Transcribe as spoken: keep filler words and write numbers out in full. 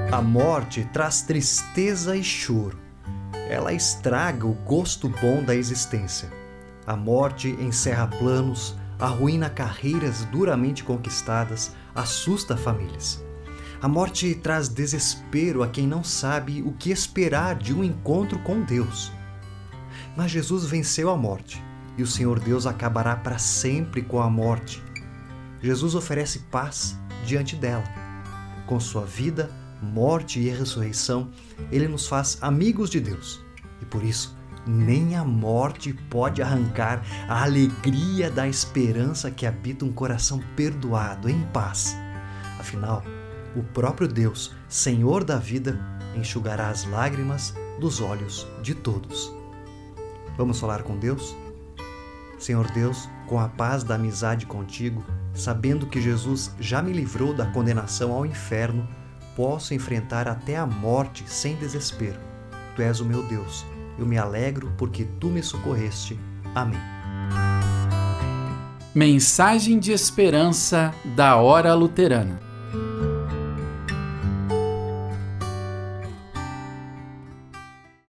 A morte traz tristeza e choro. Ela estraga o gosto bom da existência. A morte encerra planos, arruína carreiras duramente conquistadas, assusta famílias. A morte traz desespero a quem não sabe o que esperar de um encontro com Deus. Mas Jesus venceu a morte e o Senhor Deus acabará para sempre com a morte. Jesus oferece paz diante dela. Com sua vida, morte e ressurreição, ele nos faz amigos de Deus. E por isso, nem a morte pode arrancar a alegria da esperança que habita um coração perdoado, em paz. Afinal, o próprio Deus, Senhor da vida, enxugará as lágrimas dos olhos de todos. Vamos falar com Deus? Senhor Deus, com a paz da amizade contigo, sabendo que Jesus já me livrou da condenação ao inferno, posso enfrentar até a morte sem desespero. Tu és o meu Deus. Eu me alegro porque tu me socorreste. Amém. Mensagem de esperança da Hora Luterana.